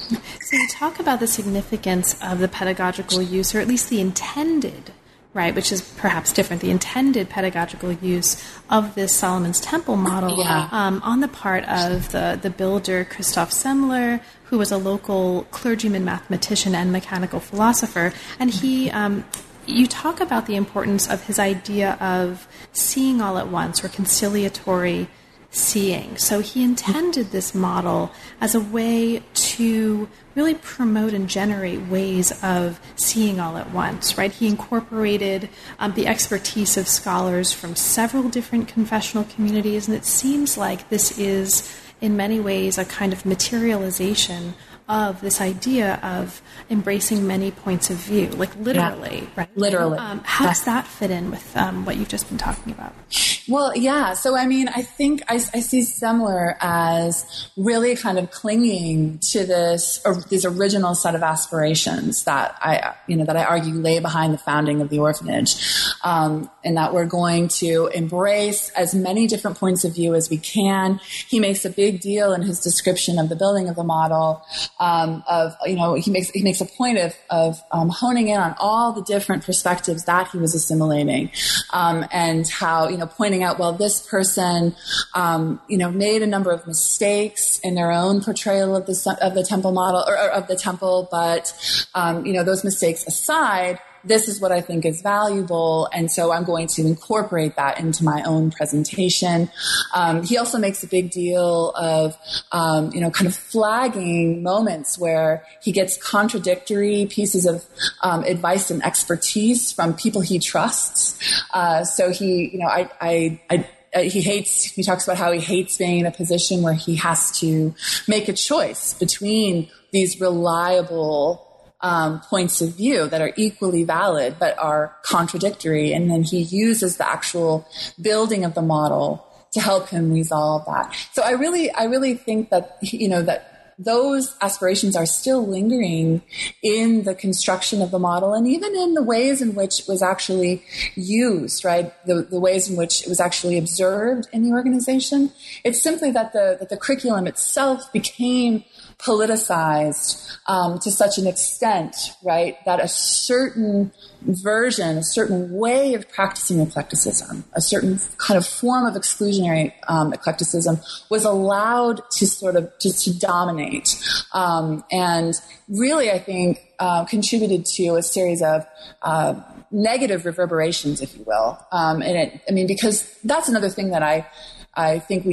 So you talk about the significance of the pedagogical use, or at least the intended, right, which is perhaps different, the intended pedagogical use of this Solomon's Temple model yeah. um, on the part of the, the builder Christoph Semler, who was a local clergyman, mathematician, and mechanical philosopher. And he... Um, You talk about the importance of his idea of seeing all at once, or conciliatory seeing. So he intended this model as a way to really promote and generate ways of seeing all at once, right? He incorporated um, the expertise of scholars from several different confessional communities, and it seems like this is, in many ways, a kind of materialization of this idea of embracing many points of view, like literally, yeah. right? Literally. Um, how does that fit in with um, what you've just been talking about? Well, yeah. So, I mean, I think I, I see Semler as really kind of clinging to this, or this original set of aspirations that I, you know, that I argue lay behind the founding of the orphanage, um, and that we're going to embrace as many different points of view as we can. He makes a big deal in his description of the building of the model, um, of, you know, he makes, he makes a point of, of, um, honing in on all the different perspectives that he was assimilating, um, and how, you know, pointing out, well, this person, um, you know, made a number of mistakes in their own portrayal of the, of the temple model, or, or of the temple, but, um, you know, those mistakes aside, this is what I think is valuable, and so I'm going to incorporate that into my own presentation. Um, he also makes a big deal of, um, you know, kind of flagging moments where he gets contradictory pieces of um, advice and expertise from people he trusts. Uh, so he, you know, I, I, I Uh, he hates, he talks about how he hates being in a position where he has to make a choice between these reliable um, points of view that are equally valid but are contradictory. And then he uses the actual building of the model to help him resolve that. So I really, I really think that, you know, that those aspirations are still lingering in the construction of the model, and even in the ways in which it was actually used, right? The, the ways in which it was actually observed in the organization. It's simply that the, that the curriculum itself became politicized um, to such an extent, right, that a certain version, a certain way of practicing eclecticism, a certain kind of form of exclusionary um, eclecticism was allowed to sort of just to dominate, um, and really, I think, uh, contributed to a series of uh, negative reverberations, if you will. Um, and it, I mean, because that's another thing that I, I think we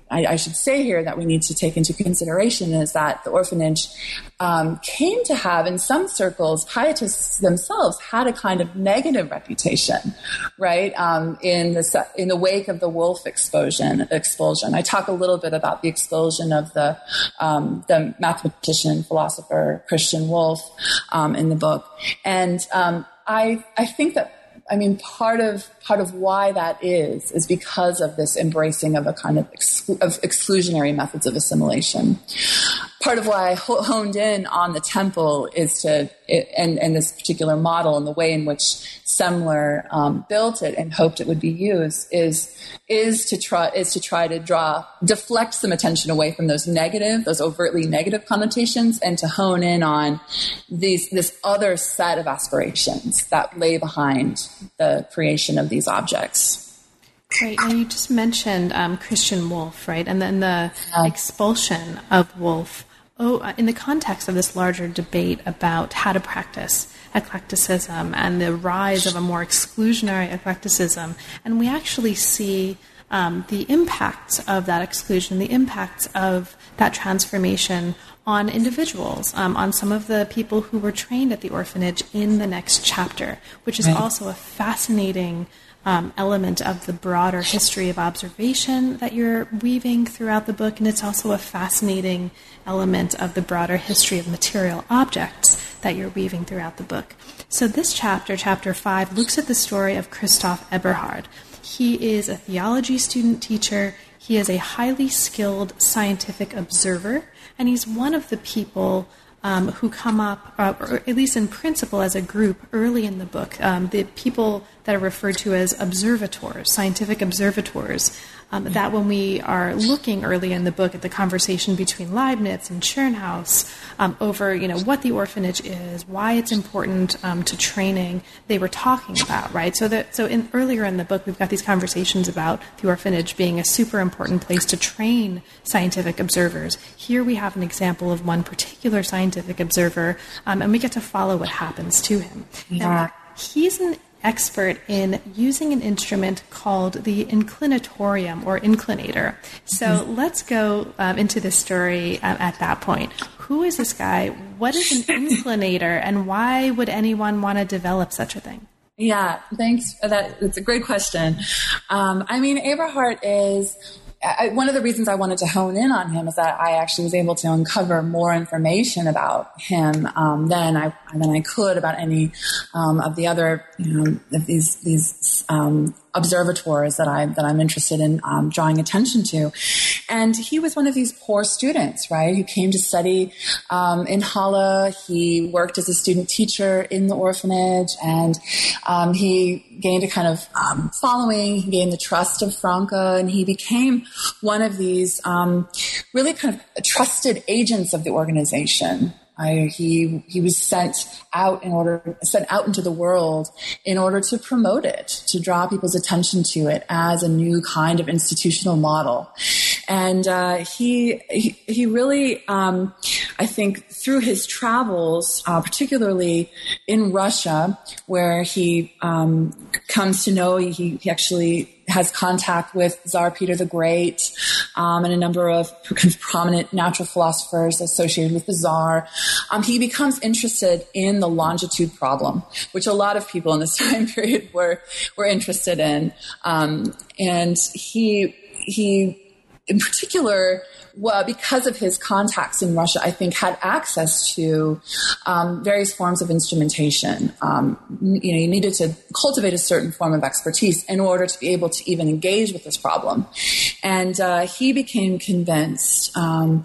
I, I should say here that we need to take into consideration is that the orphanage um, came to have, in some circles, pietists themselves had a kind of negative reputation, right? Um, in the in the wake of the Woolf expulsion, expulsion. I talk a little bit about the expulsion of the um, the mathematician, philosopher Christian Wolff um, in the book, and um, I I think that. I mean, part of part of why that is is because of this embracing of a kind of, exclu- of exclusionary methods of assimilation. Part of why I ho- honed in on the temple is to it, and and this particular model and the way in which Semler um, built it and hoped it would be used is is to try is to try to draw deflect some attention away from those negative, those overtly negative connotations, and to hone in on these this other set of aspirations that lay behind the creation of these objects. Great. Now you just mentioned um, Christian Wolff, right? And then the yeah. expulsion of Wolff. Oh, in the context of this larger debate about how to practice eclecticism and the rise of a more exclusionary eclecticism, and we actually see um, the impacts of that exclusion, the impacts of that transformation on individuals, um, on some of the people who were trained at the orphanage in the next chapter, which is right. also a fascinating Um, element of the broader history of observation that you're weaving throughout the book, and it's also a fascinating element of the broader history of material objects that you're weaving throughout the book. So this chapter, chapter five, looks at the story of Christoph Eberhard. He is a theology student teacher. He is a highly skilled scientific observer, and he's one of the people Um, who come up, uh, or at least in principle as a group, early in the book. Um, the people that are referred to as observators, scientific observators, um, that when we are looking early in the book at the conversation between Leibniz and Schönhaus um, over, you know, what the orphanage is, why it's important um, to training, they were talking about, right? So that so in earlier in the book, we've got these conversations about the orphanage being a super important place to train scientific observers. Here we have an example of one particular scientific observer, um, and we get to follow what happens to him. Yeah. Now, he's an expert in using an instrument called the inclinatorium or inclinator. So mm-hmm. let's go um, into this story um, at that point. Who is this guy? What is an inclinator, and why would anyone want to develop such a thing? Yeah, thanks for that. It's a great question. Um, I mean, Eberhard is... I, one of the reasons I wanted to hone in on him is that I actually was able to uncover more information about him um, than I than I could about any um, of the other you know of these these um, observators that I that I'm interested in um, drawing attention to. And he was one of these poor students, right? Who came to study um, in Halle. He worked as a student teacher in the orphanage, and um, he gained a kind of um, following. He gained the trust of Franke, and he became one of these um, really kind of trusted agents of the organization. I, he he was sent out in order sent out into the world in order to promote it, to draw people's attention to it as a new kind of institutional model. And uh, he, he he really, um, I think, through his travels, uh, particularly in Russia, where he um, comes to know, he, he actually has contact with Tsar Peter the Great um, and a number of prominent natural philosophers associated with the Tsar. Um, he becomes interested in the longitude problem, which a lot of people in this time period were were interested in, um, and he he. In particular, well, because of his contacts in Russia, I think had access to um, various forms of instrumentation. Um, you know, you needed to cultivate a certain form of expertise in order to be able to even engage with this problem. And uh, he became convinced, um,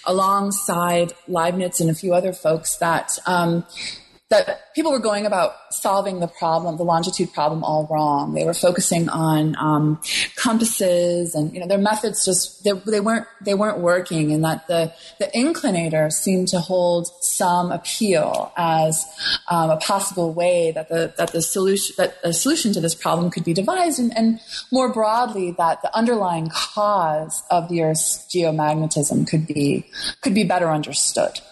alongside Leibniz and a few other folks, that um, that people were going about solving the problem, the longitude problem, all wrong. They were focusing on um, compasses, and you know their methods just they, they weren't they weren't working, and that the the inclinator seemed to hold some appeal as um, a possible way that the that the solution that a solution to this problem could be devised, and, and more broadly that the underlying cause of the Earth's geomagnetism could be could be better understood.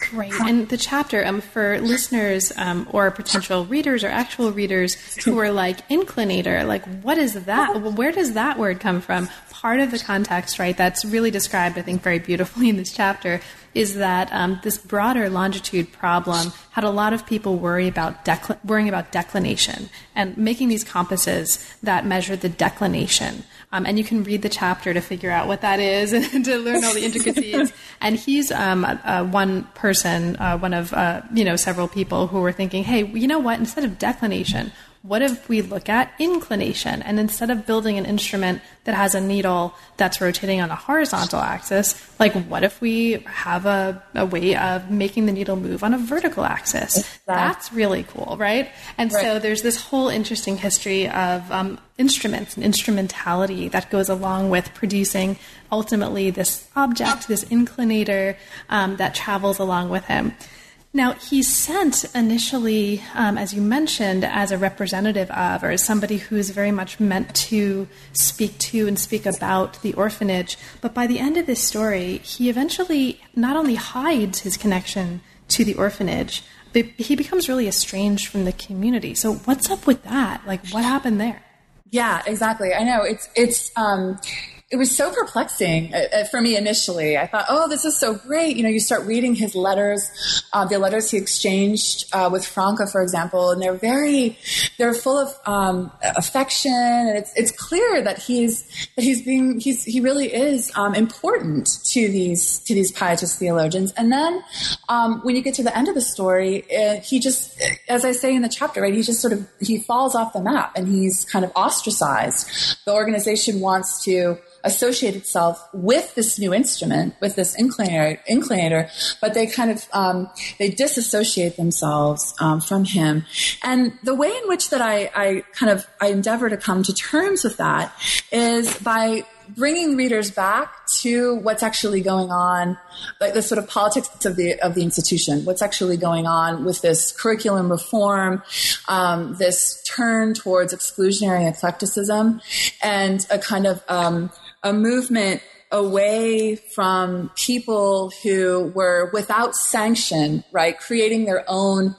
Great. And the chapter, um, for listeners um, or potential readers or actual readers who are like, inclinator, like, what is that? Where does that word come from? Part of the context, right, that's really described, I think, very beautifully in this chapter is that um, this broader longitude problem had a lot of people worry about decl- worrying about declination and making these compasses that measure the declination. Um, and you can read the chapter to figure out what that is and to learn all the intricacies. And he's um, uh, one person, uh, one of uh, you know several people who were thinking, hey, you know what? Instead of declination, what if we look at inclination? And instead of building an instrument that has a needle that's rotating on a horizontal axis, like what if we have a, a way of making the needle move on a vertical axis? Exactly. That's really cool, right? And right. So there's this whole interesting history of um, instruments and instrumentality that goes along with producing ultimately this object, this inclinator um, that travels along with him. Now, he's sent initially, um, as you mentioned, as a representative of, or as somebody who's very much meant to speak to and speak about the orphanage. But by the end of this story, he eventually not only hides his connection to the orphanage, but he becomes really estranged from the community. So what's up with that? Like, what happened there? Yeah, exactly. I know. It's, it's, um, It was so perplexing uh, for me initially. I thought, oh, this is so great. You know, you start reading his letters, uh, the letters he exchanged uh, with Franca, for example, and they're very, they're full of um, affection, and it's it's clear that he's that he's being he's he really is um, important to these to these pietist theologians. And then um, when you get to the end of the story, uh, he just, as I say in the chapter, right, he just sort of he falls off the map, and he's kind of ostracized. The organization wants to associate itself with this new instrument, with this inclinator, inclinator but they kind of, um, they disassociate themselves um, from him. And the way in which that I, I kind of, I endeavor to come to terms with that is by bringing readers back to what's actually going on, like the sort of politics of the of the institution, what's actually going on with this curriculum reform, um, this turn towards exclusionary eclecticism, and a kind of um, a movement away from people who were without sanction, right, creating their own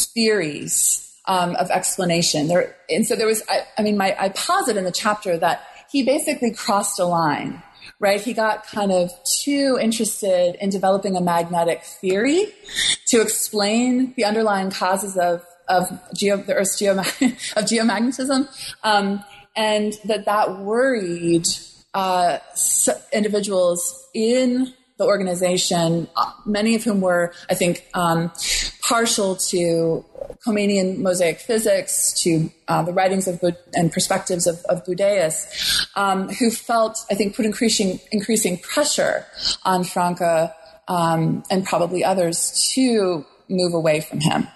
theories um, of explanation. There, and so there was, I, I mean, my, I posit in the chapter that he basically crossed a line, right? He got kind of too interested in developing a magnetic theory to explain the underlying causes of of geo, the Earth's geomag- of geomagnetism, um, and that that worried uh, individuals in the organization, many of whom were, I think, um, partial to Comenian Mosaic physics, to uh, the writings of Bud- and perspectives of, of Budæus, um, who felt, I think, put increasing increasing pressure on Franca um, and probably others to move away from him.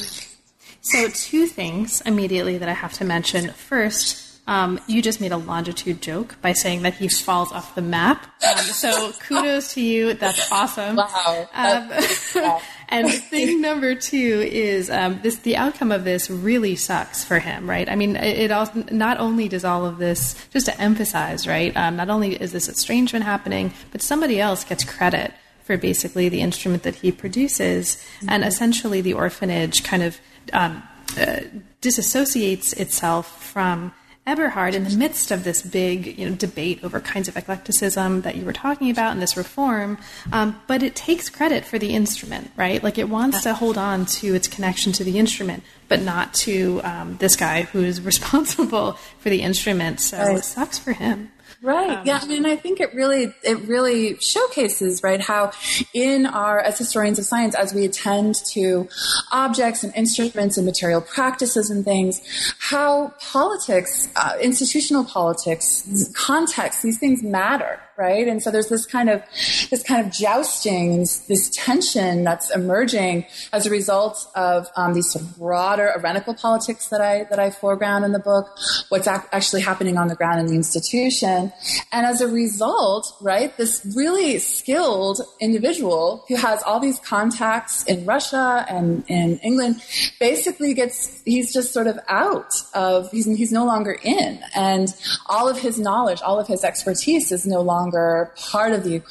So two things immediately that I have to mention. First, Um, you just made a longitude joke by saying that he falls off the map. Um, so kudos to you. That's awesome. Wow. Um, and thing number two is um, this: the outcome of this really sucks for him, right? I mean, it, it also, not only does all of this, just to emphasize, right? Um, not only is this estrangement happening, but somebody else gets credit for basically the instrument that he produces, mm-hmm. and essentially the orphanage kind of um, uh, disassociates itself from Eberhard in the midst of this big, you know, debate over kinds of eclecticism that you were talking about and this reform, um, but it takes credit for the instrument, right? Like it wants to hold on to its connection to the instrument, but not to um, this guy who is responsible for the instrument. So right. It sucks for him. Right. Um, yeah. I mean, I think it really, it really showcases, right, how in our, as historians of science, as we attend to objects and instruments and material practices and things, how politics, uh, institutional politics, context, these things matter, right? And so there's this kind of, this kind of jousting, this, this tension that's emerging as a result of um, these sort of broader arenical politics that I, that I foreground in the book, what's ac- actually happening on the ground in the institution. And as a result, right, this really skilled individual who has all these contacts in Russia and in England basically gets, he's just sort of out of, he's, he's no longer in. And all of his knowledge, all of his expertise is no longer part of the equation.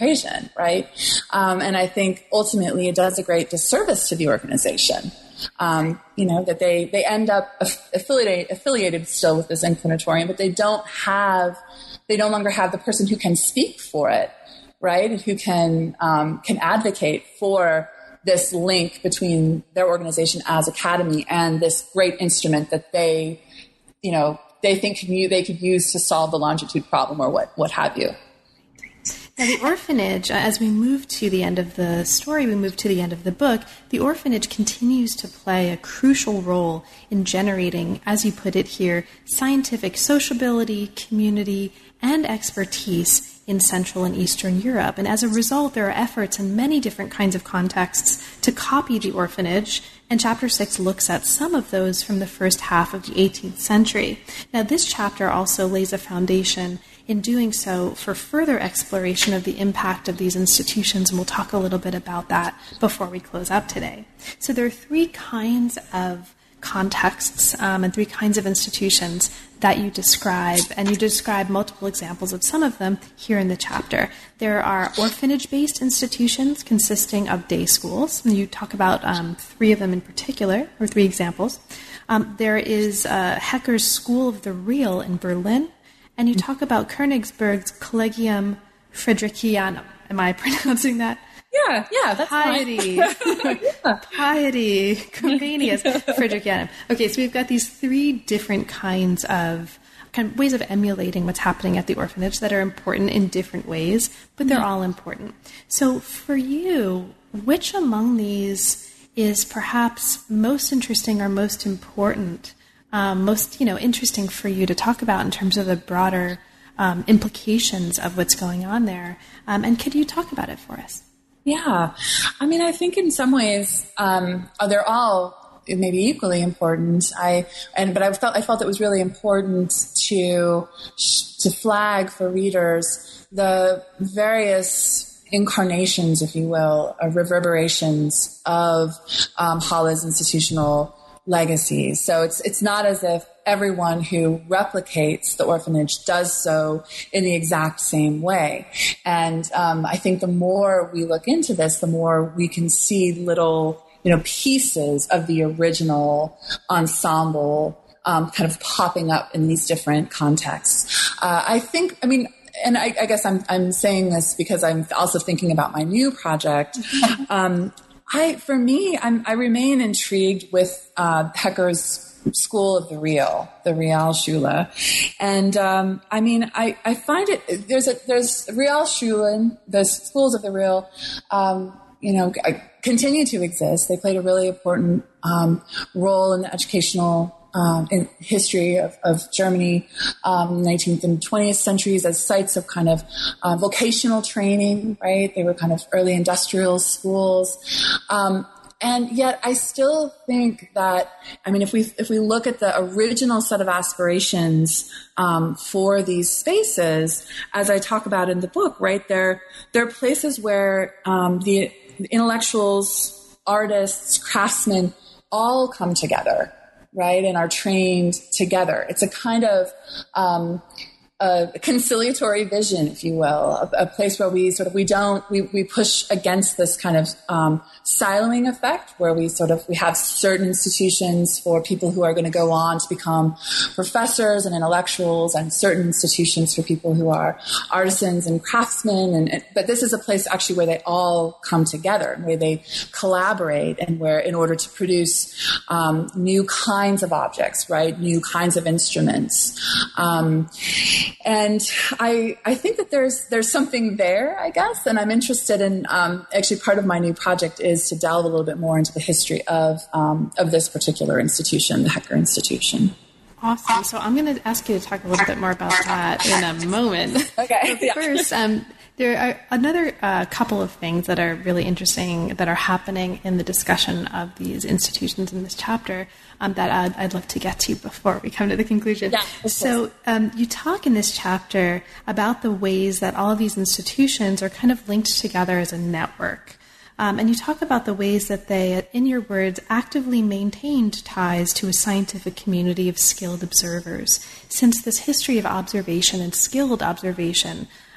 mission, right? Um, and I think ultimately it does a great disservice to the organization. Um, you know, that they, they end up affiliated, affiliated still with this Infinitorium, but they don't have, they no longer have the person who can speak for it, right? And who can, um, can advocate for this link between their organization as Academy and this great instrument that they, you know, they think can you, they could use to solve the longitude problem or what, what have you. Now, the orphanage, as we move to the end of the story, we move to the end of the book, the orphanage continues to play a crucial role in generating, as you put it here, scientific sociability, community, and expertise in Central and Eastern Europe. And as a result, there are efforts in many different kinds of contexts to copy the orphanage, and Chapter six looks at some of those from the first half of the eighteenth century. Now, this chapter also lays a foundation in doing so for further exploration of the impact of these institutions, and we'll talk a little bit about that before we close up today. So there are three kinds of contexts um, and three kinds of institutions that you describe, and you describe multiple examples of some of them here in the chapter. There are orphanage-based institutions consisting of day schools, and you talk about um, three of them in particular, or three examples. Um, there is uh, Hecker's School of the Real in Berlin, and you talk about Königsberg's Collegium Fridericianum. Am I pronouncing that? Yeah, yeah, that's Piety, yeah. Piety, Comenius, Fridericianum. Okay, so we've got these three different kinds of kind of ways of emulating what's happening at the orphanage that are important in different ways, but they're yeah. all important. So for you, which among these is perhaps most interesting or most important, um, most you know interesting for you to talk about in terms of the broader um, implications of what's going on there? Um, and could you talk about it for us? Yeah. I mean, I think in some ways, um, they're all maybe equally important. I, and, but I felt, I felt it was really important to, to flag for readers the various incarnations, if you will, of reverberations of, um, Halle's institutional legacies. So it's, it's not as if everyone who replicates the orphanage does so in the exact same way. And um, I think the more we look into this, the more we can see little, you know, pieces of the original ensemble um, kind of popping up in these different contexts. Uh, I think, I mean, and I, I guess I'm I'm saying this because I'm also thinking about my new project. um, I, for me, I'm, I remain intrigued with uh, Hecker's School of the Real, the Realschule. And, um, I mean, I, I find it, there's a, there's Realschulen, the schools of the Real, um, you know, continue to exist. They played a really important, um, role in the educational, um, in history of, of Germany, um, nineteenth and twentieth centuries as sites of kind of, uh, vocational training, right? They were kind of early industrial schools. Um, And yet I still think that, I mean, if we, if we look at the original set of aspirations, um, for these spaces, as I talk about in the book, right, they're, they're places where, um, the intellectuals, artists, craftsmen all come together, right, and are trained together. It's a kind of, um, a conciliatory vision, if you will, a, a place where we sort of, we don't, we, we push against this kind of, um, siloing effect where we sort of, we have certain institutions for people who are going to go on to become professors and intellectuals, and certain institutions for people who are artisans and craftsmen. And, and but this is a place actually where they all come together, where they collaborate, and where in order to produce, um, new kinds of objects, right? New kinds of instruments. Um, And I, I think that there's, there's something there, I guess. And I'm interested in, um, actually part of my new project is to delve a little bit more into the history of, um, of this particular institution, the Hecker Institution. Awesome. So I'm going to ask you to talk a little bit more about that in a moment. Okay. But first, um, there are another uh, couple of things that are really interesting that are happening in the discussion of these institutions in this chapter um, that I'd, I'd love to get to before we come to the conclusion. Yeah, so um, you talk in this chapter about the ways that all of these institutions are kind of linked together as a network. Um, and you talk about the ways that they, in your words, actively maintained ties to a scientific community of skilled observers, since this history of observation and skilled observation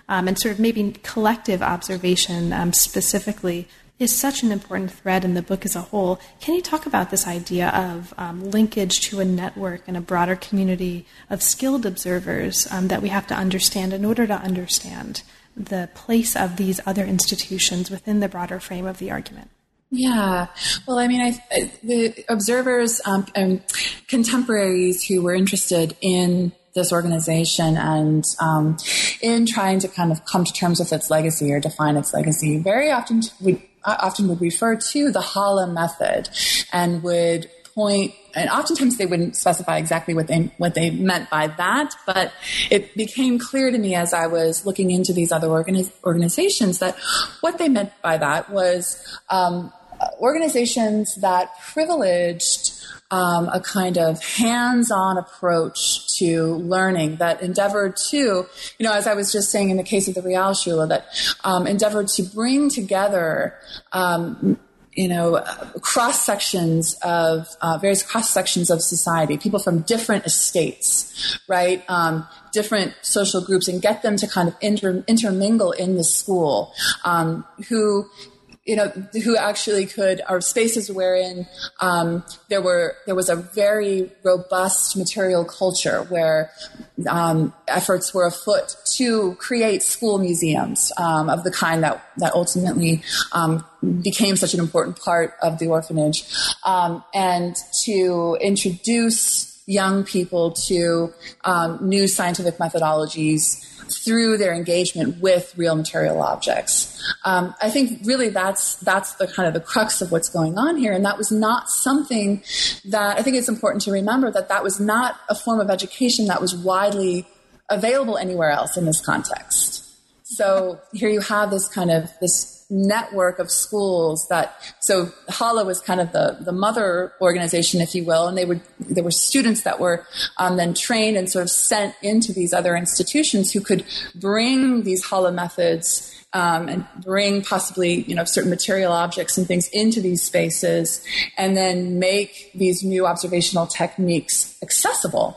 um, and sort of maybe collective observation um, specifically is such an important thread in the book as a whole. Can you talk about this idea of um, linkage to a network and a broader community of skilled observers um, that we have to understand in order to understand the place of these other institutions within the broader frame of the argument? Yeah. Well, I mean, I, I, the observers, um, um, contemporaries who were interested in this organization and um, in trying to kind of come to terms with its legacy or define its legacy, very often would often would refer to the Halle method and would point, and oftentimes they wouldn't specify exactly what they what they meant by that, but it became clear to me as I was looking into these other organiz- organizations that what they meant by that was um, organizations that privileged Um, a kind of hands-on approach to learning that endeavored to, you know, as I was just saying in the case of the Realschule, that um, endeavored to bring together, um, you know, cross sections of uh, various cross sections of society, people from different estates, right, um, different social groups, and get them to kind of inter- intermingle in the school, um, who. You know, who actually could, are spaces wherein um, there were there was a very robust material culture where um, efforts were afoot to create school museums um, of the kind that that ultimately um, became such an important part of the orphanage, um, and to introduce young people to um, new scientific methodologies through their engagement with real material objects. Um, I think really that's that's the kind of the crux of what's going on here, and that was not something that I think it's important to remember that that was not a form of education that was widely available anywhere else in this context. So here you have this kind of this network of schools that, so Halle was kind of the, the mother organization, if you will, and they would, there were students that were um, then trained and sort of sent into these other institutions who could bring these Halle methods um, and bring possibly, you know, certain material objects and things into these spaces and then make these new observational techniques accessible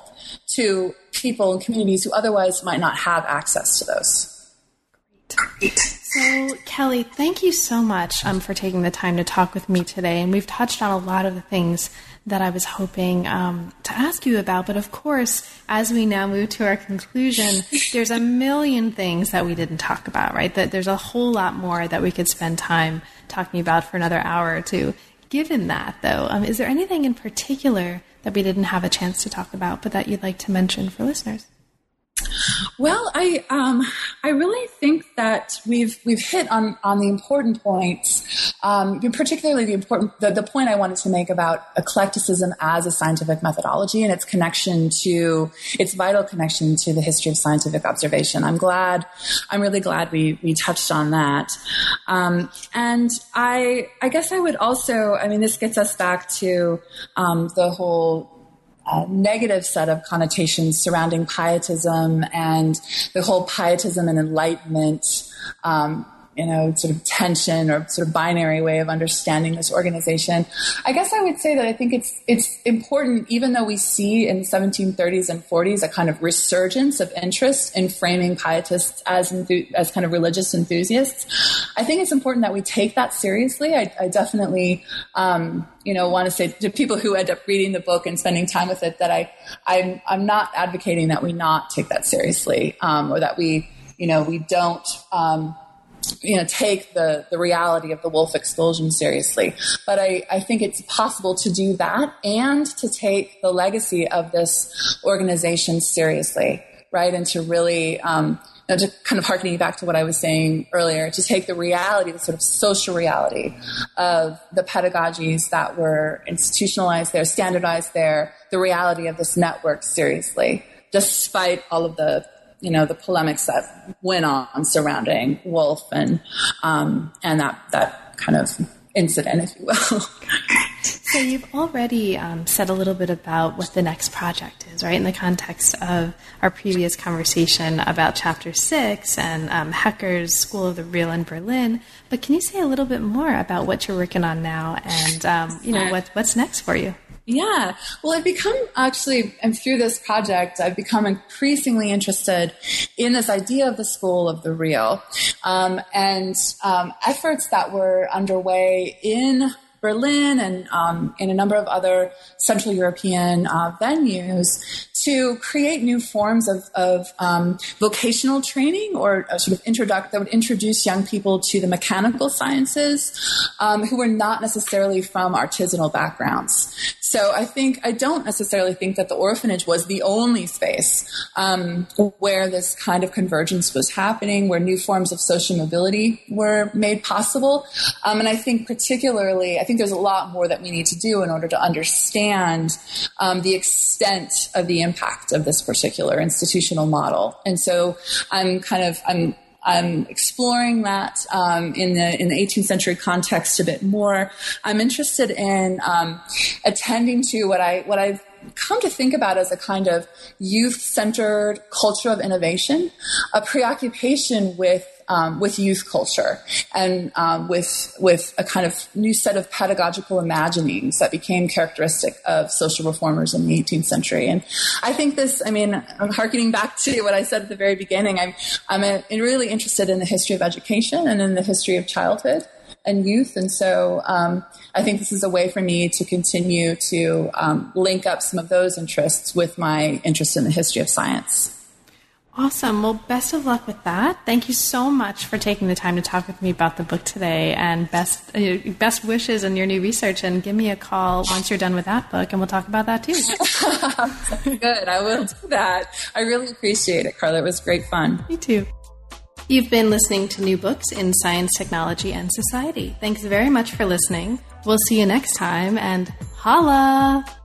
to people and communities who otherwise might not have access to those. Great. So, Kelly, thank you so much um, for taking the time to talk with me today. And we've touched on a lot of the things that I was hoping um, to ask you about. But of course, as we now move to our conclusion, there's a million things that we didn't talk about, right? That there's a whole lot more that we could spend time talking about for another hour or two. Given that, though, um, is there anything in particular that we didn't have a chance to talk about, but that you'd like to mention for listeners? Well, I um, I really think that we've we've hit on, on the important points, um, particularly the important the, the point I wanted to make about eclecticism as a scientific methodology and its connection to its vital connection to the history of scientific observation. I'm glad, I'm really glad we we touched on that, um, and I I guess I would also, I mean, this gets us back to um, the whole. Uh, negative set of connotations surrounding pietism and the whole pietism and enlightenment, um, you know, sort of tension or sort of binary way of understanding this organization. I guess I would say that I think it's it's important, even though we see in the seventeen thirties and forties a kind of resurgence of interest in framing pietists as enthu- as kind of religious enthusiasts. I think it's important that we take that seriously. I, I definitely, um, you know, want to say to people who end up reading the book and spending time with it that I, I'm, I'm not advocating that we not take that seriously, um, or that we, you know, we don't, um, you know, take the, the reality of the wolf expulsion seriously. But I, I think it's possible to do that and to take the legacy of this organization seriously, right? And to really, um, you know, to kind of harkening back to what I was saying earlier, to take the reality, the sort of social reality of the pedagogies that were institutionalized there, standardized there, the reality of this network seriously, despite all of the, you know, the polemics that went on surrounding Wolf and um, and that that kind of incident, if you will. So you've already um, said a little bit about what the next project is, right, in the context of our previous conversation about Chapter six and um, Hecker's School of the Real in Berlin. But can you say a little bit more about what you're working on now and, um, you know, what, what's next for you? Yeah. Well, I've become actually, and through this project, I've become increasingly interested in this idea of the school of the real, um, and um, efforts that were underway in Berlin and um, in a number of other Central European uh, venues to create new forms of, of um, vocational training or a sort of introduct that would introduce young people to the mechanical sciences um, who were not necessarily from artisanal backgrounds. So I think I don't necessarily think that the orphanage was the only space um, where this kind of convergence was happening, where new forms of social mobility were made possible. Um, and I think particularly, I think there's a lot more that we need to do in order to understand um, the extent of the impact of this particular institutional model. And so I'm kind of, I'm I'm exploring that um, in the in the eighteenth century context a bit more. I'm interested in um, attending to what I what I've come to think about as a kind of youth-centered culture of innovation, a preoccupation with um, with youth culture and um, with with a kind of new set of pedagogical imaginings that became characteristic of social reformers in the eighteenth century. And I think this, I mean, I'm harkening back to what I said at the very beginning. I'm I'm a, really interested in the history of education and in the history of childhood and youth. And so um, I think this is a way for me to continue to um, link up some of those interests with my interest in the history of science. Awesome. Well, best of luck with that. Thank you so much for taking the time to talk with me about the book today, and best uh, best wishes in your new research. And give me a call once you're done with that book, and we'll talk about that too. Good. I will do that. I really appreciate it, Carla. It was great fun. Me too. You've been listening to New Books in Science, Technology, and Society. Thanks very much for listening. We'll see you next time, and holla!